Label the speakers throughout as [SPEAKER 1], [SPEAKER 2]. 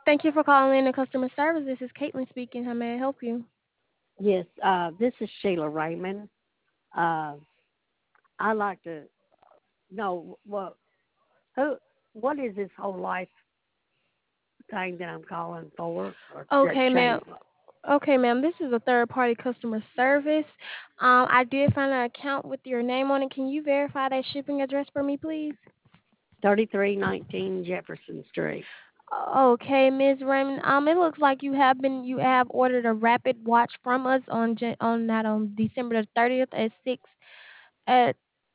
[SPEAKER 1] Thank you for calling in the customer service. This is Caitlin speaking. How may I help you?
[SPEAKER 2] Yes, this is Sheila Raymond. Uh, I like to know who, what is this whole life thing that I'm calling for, or that
[SPEAKER 1] Okay, ma'am.
[SPEAKER 2] changed?
[SPEAKER 1] Okay, ma'am. This is a third-party customer service. I did find an account with your name on it. Can you verify that shipping address for me, please?
[SPEAKER 2] 3319 Jefferson Street.
[SPEAKER 1] Okay, Ms. Raymond. It looks like you have ordered a Rapid Watch from us on December the 30th at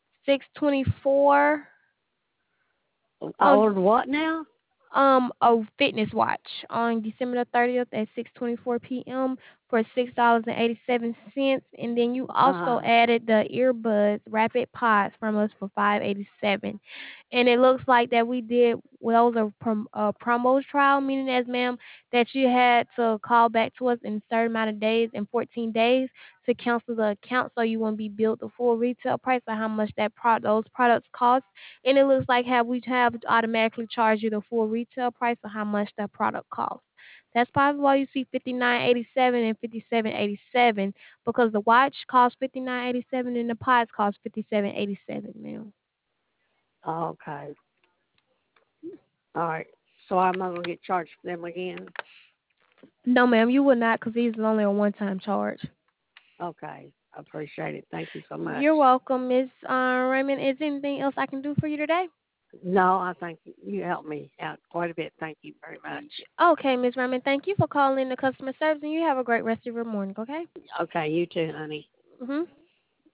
[SPEAKER 1] 6:24.
[SPEAKER 2] I ordered what now?
[SPEAKER 1] A fitness watch on December the 30th at 6:24 p.m. for $6.87, and then you also
[SPEAKER 2] Uh,
[SPEAKER 1] added the earbuds Rapid Pods from us for $5.87. And it looks like that we did well those are promo trial, meaning as ma'am that you had to call back to us in a certain amount of days, in 14 days, to cancel the account so you won't be billed the full retail price of how much those products cost. And it looks like we have automatically charged you the full retail price of how much that product costs. That's probably why you see $59.87 and $57.87, because the watch costs $59.87 and the pods cost $57.87, ma'am.
[SPEAKER 2] okay. All right. So I'm not going to get charged for them again?
[SPEAKER 1] No, ma'am, you would not, because these is only a one-time charge.
[SPEAKER 2] Okay. I appreciate it. Thank you so much.
[SPEAKER 1] You're welcome, Miss Raymond. Is there anything else I can do for you today?
[SPEAKER 2] No, I think you helped me out quite a bit. Thank you very much.
[SPEAKER 1] Okay, Miss Raymond. Thank you for calling in the customer service, and you have a great rest of your morning. Okay.
[SPEAKER 2] Okay, you too, honey.
[SPEAKER 1] Mhm.